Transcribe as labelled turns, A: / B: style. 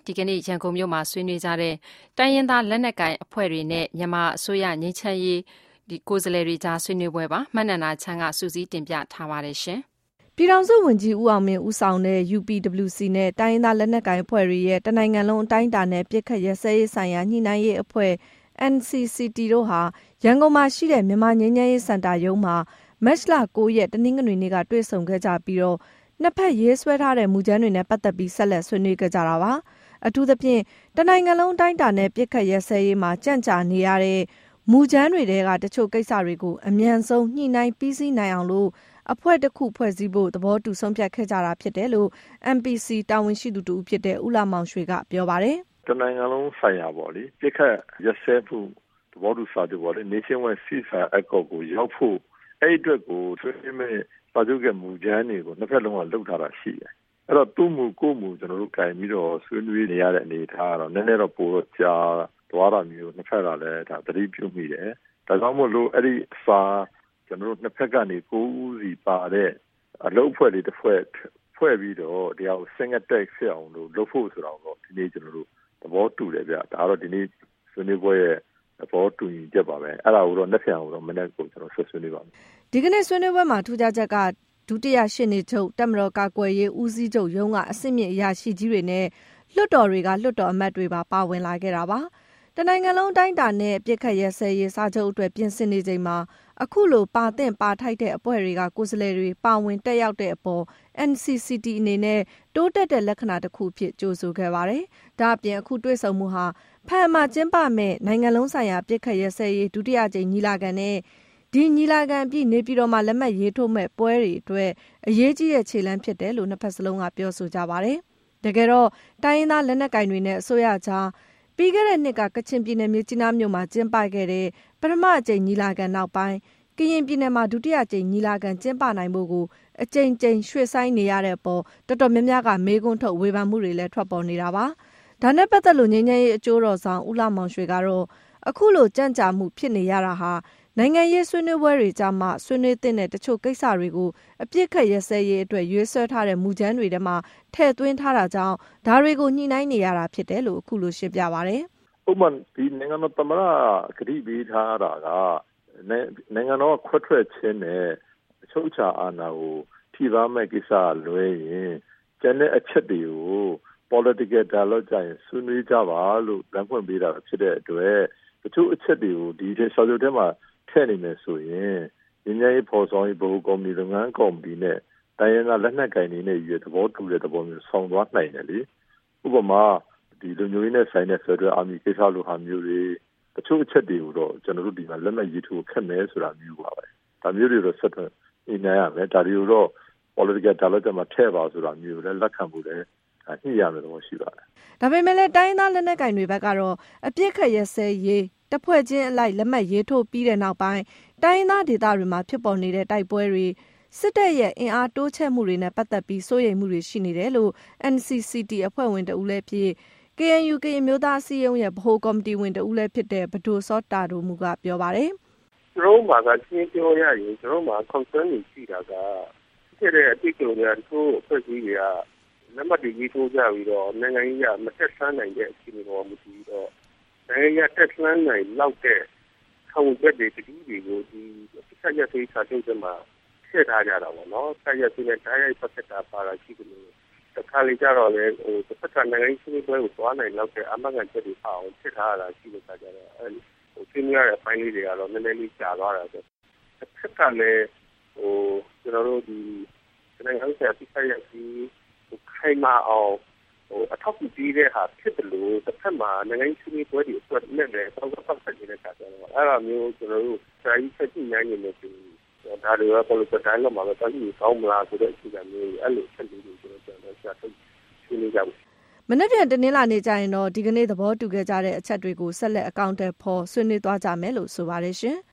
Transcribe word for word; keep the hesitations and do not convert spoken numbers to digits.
A: ဒီကနေ့ရန်ကုန်မြို့မှာဆွေးနွေးကြတဲ့တိုင်းရင်းသားလက်နက်ကိုင်အဖွဲ့တွေနဲ့မြန်မာအစိုးရငြိမ်းချမ်းရေးဒီကိုယ်စားလှယ်တွေကြားဆွေးနွေးပွဲပါမှတ်နန္ဒာချမ်းကစူးစီးတင်ပြထားပါတယ်ရှင်
B: ပြည်ထောင်စုဝန်ကြီးဦးအောင်မင်းဦးဆောင်တဲ့ ယူ ပီ ဒဘလျူ စီ နဲ့တိုင်းရင်းသားလက်နက်ကိုင်အဖွဲ့တွေရဲ့တနိုင်ငံလုံးအတိုင်းအတာနဲ့ပြစ်ခတ်ရစဲရေးဆိုင်ရာညှိနှိုင်းရေးအဖွဲ့ အန် စီ စီ တီ တို့ဟာရန်ကုန်မှာရှိတဲ့မြန်မာငြိမ်းချမ်းရေးစင်တာရုံးမှာမတ်လ၉ရက်တနင်္ဂနွေနေ့ကတွေ့ဆုံခဲ့ကြပြီးတော့နှစ်ဖက်ရေးဆွဲထားတဲ့မူကြမ်းတွေနဲ့ပတ်သက်ပြီးဆက်လက်ဆွေးနွေးခဲ့ကြတာပါအထူးသဖြင့်တနိုင်ငံလုံးအတိုင်းအတာနဲ့ပြစ်ခတ်ရစဲရေးမှာကြန့်ကြာနေရတဲ့မူကြမ်းတွေတဲကတချို့ကိစ္စတွေကိုအမြန်ဆုံးညှိနှိုင်းပြီးစီးနိုင်အောင်လို့အဖွဲ့တစ်ခုဖွဲ့စည်းဖို့သဘောတူဆုံးဖြတ်ခဲ့ကြတာဖြစ်တယ်လို့ အမ် ပီ စီ တာဝန်ရှိသူတူဖြစ်တဲ့ဦးလာမောင်ရွှေကပြောပါတယ်
C: တနိုင်ငံလုံးဆိုင်ရာပေါ့လေပြစ်ခတ်ရစဲမှုသဘောတူစာချုပ်ပေါ့လေ Nationwide Ceasefire Accord ကိုရောက်ဖို့အဲ့အတွက်ကိုဆွေးနွေးမဲ့စာချုပ်ကမူကြမ်းတွေကိုနှစ်ဖက်လုံးကလုပ်ထားတာရှိတယ်အဲ့တော့သူ့မူကိုမူကျွန်တော်တို့ကင်ပြီးတော့ဆွေးနွေးနေရတဲ့အနေအထားကတော့နည်းနည်းတော့ပိုတော့ကြာသွားတာမျိုးနှစ်ဖက်ကလည်းဒါသတိပြုမိတယ်ဒါကြောင့်မို့လို့အဲ့ဒီစာကျွန်တော်တို့နှစ်ဖက်ကနေကိုးဦးစီပါတဲ့အလုပ်အဖွဲ့တွေတစ်ဖွဲ့ဖွဲ့ပြီးတော့တရားကို single text ဖြစ်အောင်လို့လုပ်ဖို့ဆိုတော့ဒီနေ့ကျွန်တော်တို့သဘောတူတယ်ဗျဒါကတော့ဒီနေ့ဆွေးနွေးပွဲရဲ့သဘောတူညီချက်ပါပဲအဲ့ဒါကိုတော့နှစ်ဖက်အောင်တော့မနေ့ကကျွန်တော်ဆွေးနွေးပါမယ်
B: ဒီကနေ့ဆွေးနွေးပွဲမှာထူးခြားချက်ကဒုတိယရှေ့နေချုပ်တပ်မတော်ကာကွယ်ရေးဦးစီးချုပ်ရုံးကအဆင့်မြင့်အရာရှိကြီးတွေနဲ့လွှတ်တော်တွေကလွှတ်တော်အမတ်တွေပါပါဝင်လာခဲ့တာပါတနိုင်ငံလုံးတိုင်းတာနဲ့ပြစ်ခတ်ရစဲရေးစာချုပ်အတွက်ပြင်ဆင်နေချိန်မှာအခုလိုပါသင့်ပါထိုက်တဲ့အဖွဲ့တွေကကိုယ်စားလှယ်တွေပါဝင်တက်ရောက်တဲ့အပေါ် အန် စီ စီ တီ အနေနဲ့တိုးတက်တဲ့လက္ခဏာတစ်ခုဖြစ်ကြိုဆိုခဲ့ပါတယ်။ဒါအပြင်အခုတွေ့ဆုံမှုဟာဖန်မှာကျင်းပမဲ့နိုင်ငံလုံးဆိုင်ရာပြစ်ခတ်ရစဲရေးဒုတိယကြိမ်ညီလာခံနဲ့ဒီညီလာခံပြီးနေပြည်တော်မှာလက်မှတ်ရေးထိုးမဲ့ပွဲတွေအတွက်အရေးကြီးတဲ့ခြေလှမ်းဖြစ်တယ်လို့နှစ်ဖက်စလုံးကပြောဆိုကြပါတယ်။တကယ်တော့တိုင်းရင်းသားလက်နက်ကိုင်တွေနဲ့အစိုးရကြားပြီးခဲ့တဲ့နှစ်ကကချင်ပြည်နယ်မြစ်ကြီးနားမြို့မှာကျင်းပခဲ့တဲ့ပထမအကြိမ်ညီလာခံနောက်ပိုင်းကရင်ပြည်နယ်မှာဒုတိယကြိမ်ညီလာခံကျင်းပနိုင်ဖို့ကိုအကြိမ်ကြိမ်ရွှေ့ဆိုင်းနေရတဲ့အပေါ်တော်တော်များများကမေးခွန်းထုတ်ဝေဖန်မှုတွေလည်းထွက်ပေါ်နေတာပါ။ဒါနဲ့ပတ်သက်လို့ငြိမ်းချမ်းရေးအကျိုးတော်ဆောင်ဦးလာမောင်ရွှေကတော့အခုလိုကြန့်ကြာမှုဖြစ်နေရတာဟာနိုင်ငံရေးဆွေးနွေးပွဲတွေကြားမှာဆွေးနွေးတဲ့တချို့ကိစ္စတွေကိုအပြစ်ခတ်ရစဲရေးအတွက်ရွေးဆွဲထားတဲ့မူကြမ်းတွေထဲမှာထည့်သွင်းထားတာကြောင့်ဒါတွေကိုညှိနှိုင်းနေရတာဖြစ်တယ်လို့အခုလိုရှင်းပြပါတယ်
C: ။ဥပမာဒီနိုင်ငံတော်သမ္မတကတိပေးထားတာကနိုင်ငံတော်ခွဲထွက်ခြင်းနဲ့အချုပ်အခြာအာဏာကိုထိပါမဲ့ကိစ္စလွဲရင်ကျန်တဲ့အချက်တွေကို political dialogue ကြရင်ဆွေးနွေးကြပါလို့လမ်းဖွင့်ပေးတာဖြစ်တဲ့အတွက်တချို့အချက်တွေကိုဒီစာချုပ်ထဲမှာထည့်နေမယ်ဆိုရင်ဉာဏ်ရည်ဖော်ဆောင်ရေးဘုတ်ကော်မတီလုပ်ငန်းကော်မတီနဲ့တိုင်းရင်းသားလက်နက်ကိုင်တွေနဲ့ရည်သဘောတူတဲ့သဘောမျိုးဆောင်သွားနိုင်တယ်လေဥပမာဒီလူမျိုးရေးနဲ့ဆိုင်တဲ့ Federal Army ကိစ္စလိုဟာမျိုးတွေတချို့အချက်တွေကိုတော့ကျွန်တော်တို့ဒီမှာလက်မှတ်ရေးထိုးခက်မယ်ဆိုတာမျိုးပါပဲဒါမျိုးတွေတော့ဆက်သွယ်နေနိုင်ရမယ်ဒါတွေကိုတော့ political dialogue မှာထည့်ပါဆိုတာမျိုးလည်းလက်ခံဖို့လည်းညှိရမယ်လို့ရှိပါတယ်
B: ဒါပေမဲ့လည်းတိုင်းသားလက်နက်ကိုင်တွေဘက်ကတော့အပြစ်ခတ်ရစဲရေးတဖွဲ့ချင်းအလိုက်လက်မှတ်ရေးထိုးပြီးတဲ့နောက်ပိုင်းတိုင်းသားဒေသတွေမှာဖြစ်ပေါ်နေတဲ့တိုက်ပွဲတွေစစ်တပ်ရဲ့အင်အားတိုးချဲ့မှုတွေနဲ့ပတ်သက်ပြီးစိုးရိမ်မှုတွေရှိနေတယ်လို့ အန် စီ စီ တီ အဖွဲ့ဝင်တဦးလည်းဖြစ် ကေ အန် ယူ ကရင်မျိုးသားအစည်းအရုံးရဲ့ဗဟိုကော်မတီဝင်တဦးလည်းဖြစ်တဲ့ဘဒိုစောတာဒိုမူကပြောပါတယ်
D: ။ကျွန်တော်မှာကချင်းပြောရရင်ကျွန်တော်မှာ concern တွေရှိတာကဖြစ်တဲ့အတိတ်ကလေးတို့အဖွဲ့အစည်းတွေကလက်မှတ်တွေရေးထိုးကြပြီးတော့နိုင်ငံရေးကမတက်ဆန်းနိုင်တဲ့အခြေအနေပေါ်မှာပြီးတော့နိုင်ငံရေးတက်ဆန်းနိုင်လောက်တဲ့ခံယူချက်တွေတတိတွေကိုဒီဆက်ရသေးစာချုပ်တွေမှာထည့်ထားကြတာပေါ့နော်ဆက်ရသေးတဲ့တိုင်းရိုက်ပတ်သက်တာပါလာရှိတယ်လို့တခါလေကြတော့လေဟိုတစ်ဖက်ကနိုင်ငံရေးဆွေးနွေးပွဲကိုသွားနိုင်လောက်တဲ့အမှန်ကန်ချက်တွေပါအောင်ထည့်ထားတာရှိလို့ကြတော့အဲဟိုဆွေးနွေးရတဲ့အပိုင်းလေးတွေကတော့နည်းနည်းလေးကြာသွားတာဆိုတစ်ဖက်ကလည်းဟိုကျွန်တော်တို့ဒီနိုင်ငံရေးဆက်ဆက်ရသေးခိုင်မာအောင်ဟိုအထောက်အကူပေးတဲ့ဟာဖြစ်တယ်လို့တစ်ဖက်မှာနိုင်ငံရေးဆွေးနွေးပွဲတွေအတွက်နဲ့လည်းသောက်ပတ်သက်နေတဲ့ခါကျတော့အဲ့ဒါမျိုးကျွန်တော်တို့စာရေးချက်ကြည့်နိုင်နေလို့ဒါတွေက political dialogue မှာတော့တည်ကောင်းမလားဆိုတဲ့အခြေအနေမျိုးအဲ့လိုချက်လေးတွေကျွန်တော်တို့ဆက်ထုတ်ဆွေးနွေးကြပါ
B: မနေ့ပြန်တင်းလာနေကြရင်တော့ဒီကနေ့သဘောတူခဲ့ကြတဲ့အချက်တွေကိုဆက်လက်အကောင့်တွေဖော်ဆွေးနွေးသွားကြမယ်လို့ဆိုပါတယ်ရှင်